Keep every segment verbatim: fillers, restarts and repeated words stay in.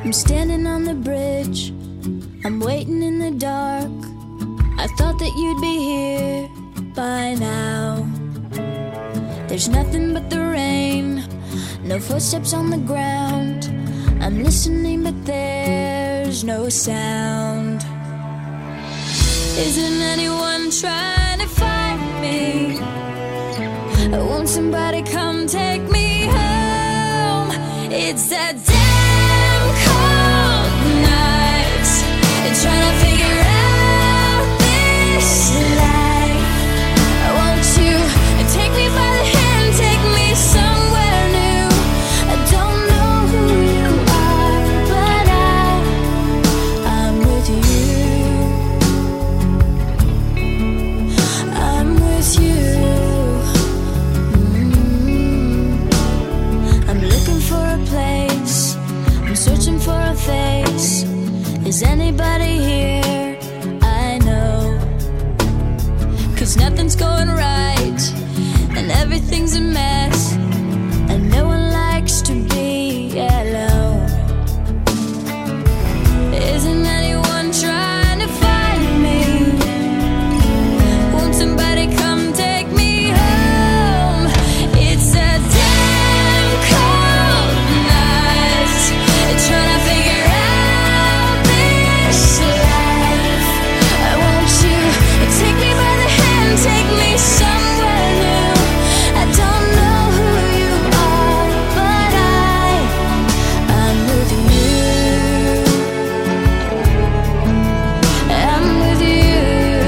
I'm standing on the bridge, I'm waiting in the dark. I thought that you'd be here by now. There's nothing but the rain, no footsteps on the ground. I'm listening but there's no sound. Isn't anyone trying to find me? Won't somebody come take me home? It's that damn cold night, trying to figure out this life. Won't you take me by the hand, take me somewhere new? I don't know who you are, but I, I'm with you. I'm with you. Mm-hmm. I'm looking for a place, I'm searching for a face. Is anybody here? I know. 'Cause nothing's going right, and everything's a mess, and no one likes to be alone. Isn't anyone trying to find me? Won't somebody come take me home? It's a damn cold night, trying to figure out this life. Won't you take me by the hand, take me somewhere new? I don't know who you are, but I, I'm with you. I'm with you.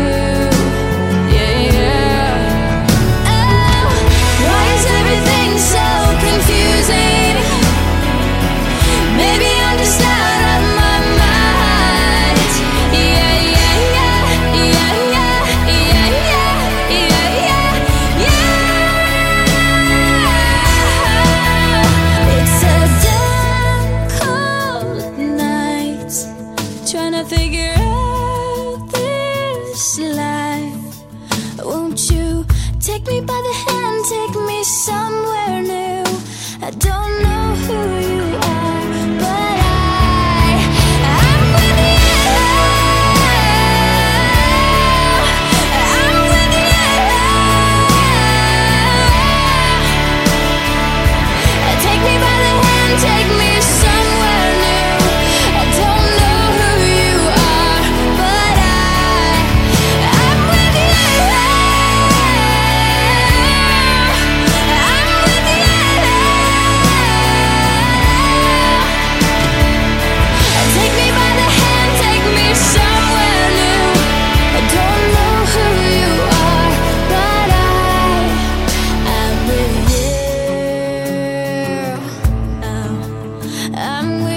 Yeah, yeah. Oh, why is everything so confusing? Maybe I'm just out of my mind. Yeah, yeah, yeah, yeah, yeah, yeah, yeah, yeah, yeah, yeah. It's a damn cold night, trying to figure out this life. Won't you take me by the hand, take me somewhere new? I don't know who you are, but I, I'm with you. I'm with you. Take me by the hand, take me somewhere new. I don't know who you are, but I, I'm with you. I'm with you. Take me by the hand, take me somewhere new. I don't know who you are, but I, I'm with you. Oh, I'm with